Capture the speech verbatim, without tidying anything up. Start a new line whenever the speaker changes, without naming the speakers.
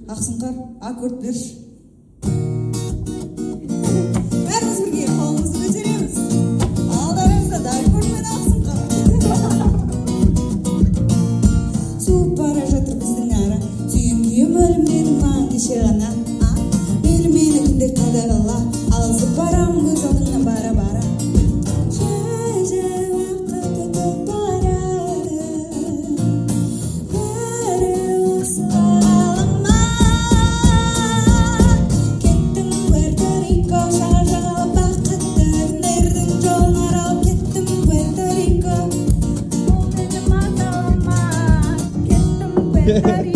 Ақсұңқар, аккорд берші. Бәріміз бірге қолымызды көтереміз. Алдарыңызда да аккорд мен Ақсұңқар. Суып бара жатыр біздің ара. Сүйем күйем өлімденің маған кеше ғана. Мейлі мені күнде қадағала. Алысып барам көз алдыңнан бара-бара. Жай-жай уақыт өтіп барады. Бәрі осы ғаламда. Кеттім Пуэрто-Рико, шаржағалап бақытты күндердің жолын аралап. Кеттім Пуэрто-Рико, ол менің аталама. Кеттім Пуэрто-Рико.